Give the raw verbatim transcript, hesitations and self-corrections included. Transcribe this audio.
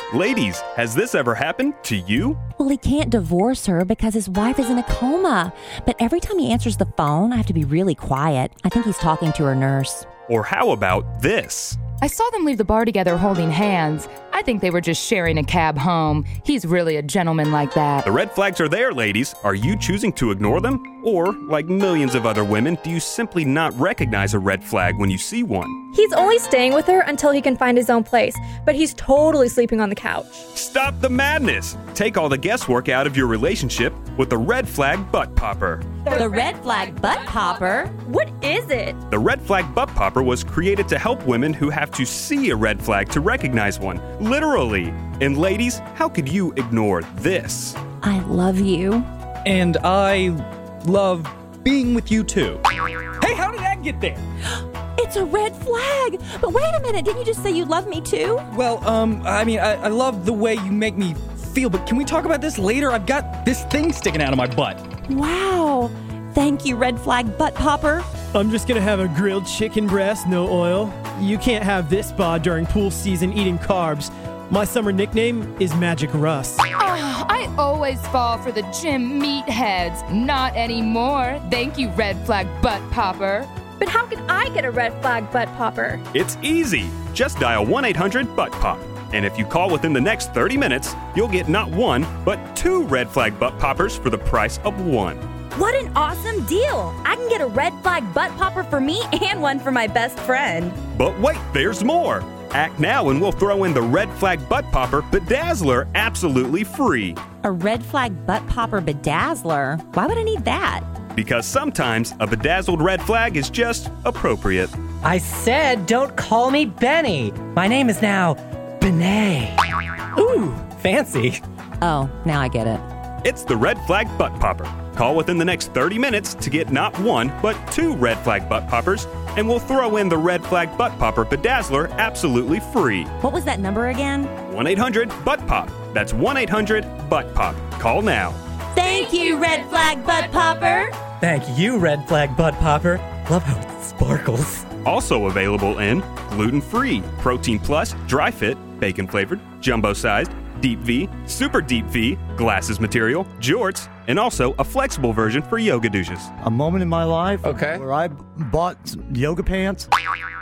Ladies, has this ever happened to you? Well, he can't divorce her because his wife is in a coma. But every time he answers the phone, I have to be really quiet. I think he's talking to her nurse. Or how about this? I saw them leave the bar together holding hands. I think they were just sharing a cab home. He's really a gentleman like that. The red flags are there, ladies. Are you choosing to ignore them? Or, like millions of other women, do you simply not recognize a red flag when you see one? He's only staying with her until he can find his own place, but he's totally sleeping on the couch. Stop the madness! Take all the guesswork out of your relationship with the red flag butt popper. The red flag butt popper? What is it? The red flag butt popper was created to help women who have to see a red flag to recognize one. Literally. And ladies, how could you ignore this? I love you. And I love being with you too. Hey, how did that get there? It's a red flag. But wait a minute, didn't you just say you love me too? Well, um, I mean, I, I love the way you make me feel, but can we talk about this later? I've got this thing sticking out of my butt. Wow. Thank you, red flag butt popper. I'm just gonna have a grilled chicken breast, no oil. You can't have this spa during pool season eating carbs. My summer nickname is Magic Russ. Oh, I always fall for the gym meatheads. Not anymore. Thank you, red flag butt popper. But how can I get a red flag butt popper? It's easy. Just dial one eight hundred butt pop. And if you call within the next thirty minutes, you'll get not one, but two red flag butt poppers for the price of one. What an awesome deal! I can get a red flag butt popper for me and one for my best friend. But wait, there's more. Act now and we'll throw in the red flag butt popper bedazzler absolutely free. A red flag butt popper bedazzler? Why would I need that? Because sometimes a bedazzled red flag is just appropriate. I said don't call me Benny. My name is now Benet. Ooh, fancy. Oh, now I get it. It's the red flag butt popper. Call within the next thirty minutes to get not one, but two red flag butt poppers, and we'll throw in the red flag butt popper bedazzler absolutely free. What was that number again? one eight hundred butt pop. That's one eight hundred butt pop. Call now. Thank you, red flag butt popper. Thank you, red flag butt popper. Love how it sparkles. Also available in gluten-free, protein plus, dry fit, bacon flavored, jumbo sized, deep V, super deep V, glasses material, jorts, and also a flexible version for yoga douches. A moment in my life Okay. where I bought some yoga pants.